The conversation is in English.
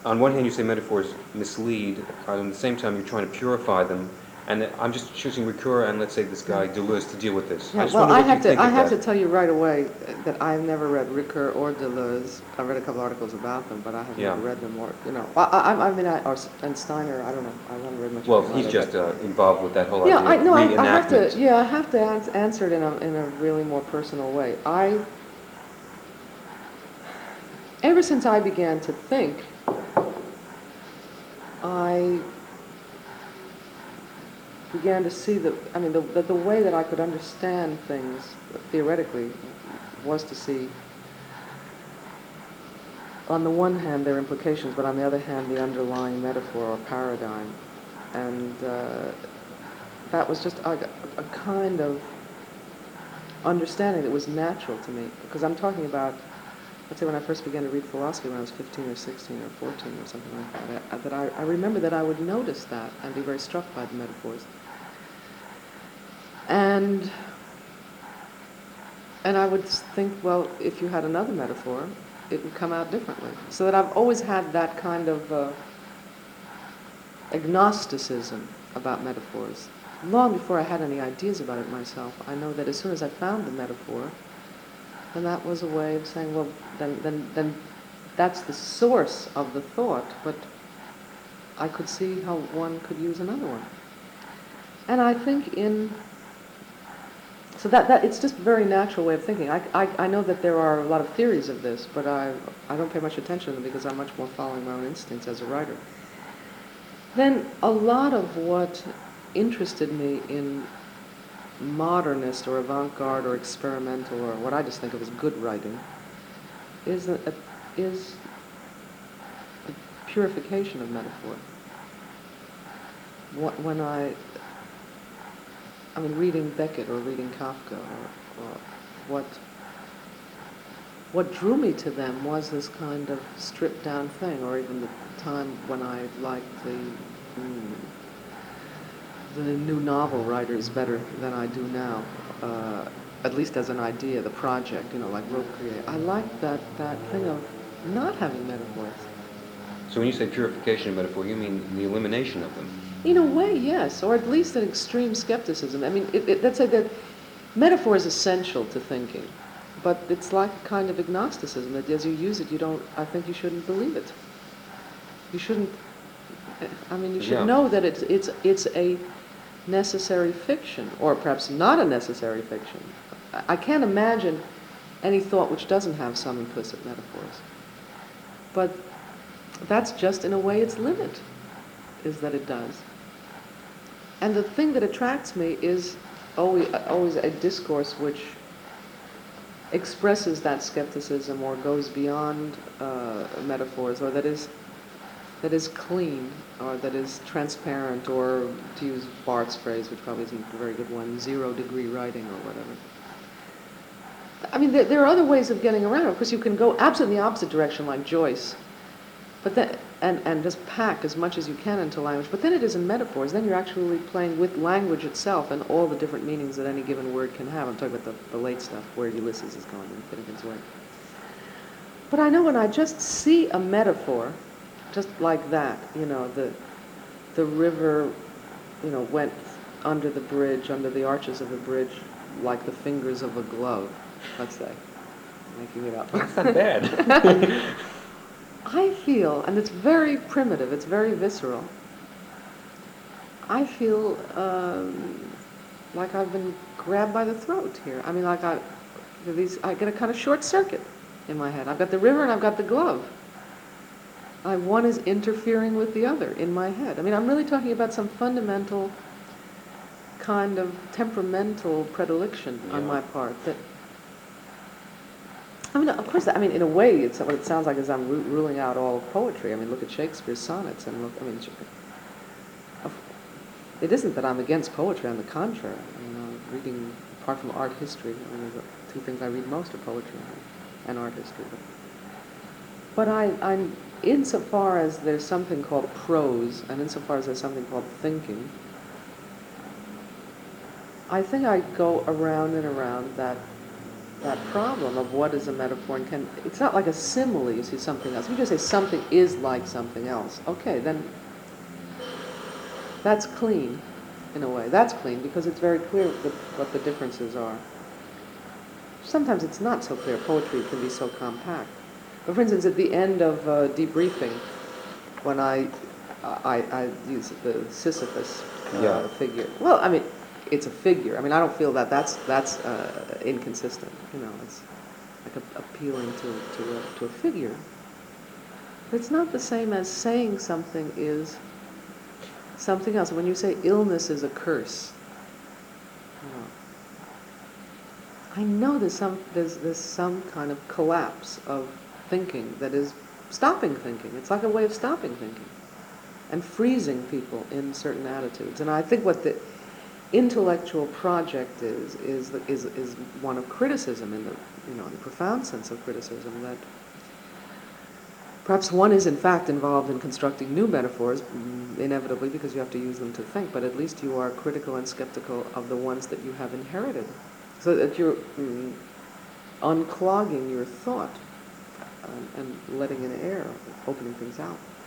on one hand, you say metaphors mislead. On the same time, you're trying to purify them. And I'm just choosing Ricoeur and let's say this guy Deleuze to deal with this. I Yeah, just well, wonder what you think I of have that. to tell you right away that I've never read Ricoeur or Deleuze. I read a couple articles about them, but I have Yeah. never read them. Or and Steiner. I don't know. I haven't read much of Well, them he's either. But just involved with that whole yeah, idea of I have to. reenactment. Yeah, I have to answer it in a really more personal way. Ever since I began to think, I began to see that the way that I could understand things theoretically was to see, on the one hand, their implications, but on the other hand, the underlying metaphor or paradigm. And that was just a kind of understanding that was natural to me. Because I'm talking about, let's say when I first began to read philosophy when I was 15 or 16 or 14 or something like that, I remember that I would notice that and be very struck by the metaphors. And I would think, well, if you had another metaphor, it would come out differently. So that I've always had that kind of agnosticism about metaphors. Long before I had any ideas about it myself, I know that as soon as I found the metaphor, then that was a way of saying, well, then that's the source of the thought, but I could see how one could use another one. And I think so that it's just a very natural way of thinking. I know that there are a lot of theories of this, but I don't pay much attention to them because I'm much more following my own instincts as a writer. Then a lot of what interested me in modernist or avant-garde or experimental or what I just think of as good writing is is a purification of metaphor. When reading Beckett or reading Kafka, or what drew me to them was this kind of stripped down thing, or even the time when I liked the new novel writers better than I do now, at least as an idea, the project, like Rope Create. I liked that thing of not having metaphors. So when you say purification of metaphor, you mean the elimination of them. In a way, yes, or at least an extreme skepticism. I mean, let's say that metaphor is essential to thinking, but it's like a kind of agnosticism that as you use it, I think you shouldn't believe it. You shouldn't, you should Yeah. know that it's a necessary fiction, or perhaps not a necessary fiction. I can't imagine any thought which doesn't have some implicit metaphors. But that's just in a way its limit, is that it does. And the thing that attracts me is always a discourse which expresses that skepticism or goes beyond metaphors, or that is clean, or that is transparent, or, to use Barth's phrase, which probably isn't a very good one, 0-degree writing or whatever. I mean, there are other ways of getting around it. Of course, you can go absolutely the opposite direction like Joyce, but then, and just pack as much as you can into language. But then it isn't metaphors. Then you're actually playing with language itself and all the different meanings that any given word can have. I'm talking about the late stuff, where Ulysses is going in Finnegan's Wake. But I know when I just see a metaphor, just like that, the river, went under the bridge, under the arches of the bridge, like the fingers of a glove, let's say. Making it up. That's not bad. I feel, and it's very primitive, it's very visceral, I feel like I've been grabbed by the throat here. I mean, like I get a kind of short circuit in my head. I've got the river and I've got the glove. One is interfering with the other in my head. I mean, I'm really talking about some fundamental kind of temperamental predilection on my part that, of course, in a way, it's what it sounds like is I'm ruling out all poetry. I mean, look at Shakespeare's sonnets and it isn't that I'm against poetry, on the contrary. Reading, apart from art history, the two things I read most are poetry and art history. But I'm, insofar as there's something called prose, and insofar as there's something called thinking, I think I go around and around that that problem of what is a metaphor and can, it's not like a simile, you see something else. If you just say something is like something else, okay, then that's clean, in a way. That's clean because it's very clear what the differences are. Sometimes it's not so clear. Poetry can be so compact. But for instance, at the end of debriefing, when I use the Sisyphus Yeah. figure. Well, I mean, it's a figure. I mean, I don't feel that that's inconsistent. You know, it's like appealing to a figure. But it's not the same as saying something is something else. When you say illness is a curse, you know, I know there's some kind of collapse of thinking that is stopping thinking. It's like a way of stopping thinking and freezing people in certain attitudes. And I think what the intellectual project is one of criticism in the, you know, in a profound sense of criticism, that perhaps one is in fact involved in constructing new metaphors, inevitably because you have to use them to think, but at least you are critical and skeptical of the ones that you have inherited, so that you're unclogging your thought and letting in air, opening things out.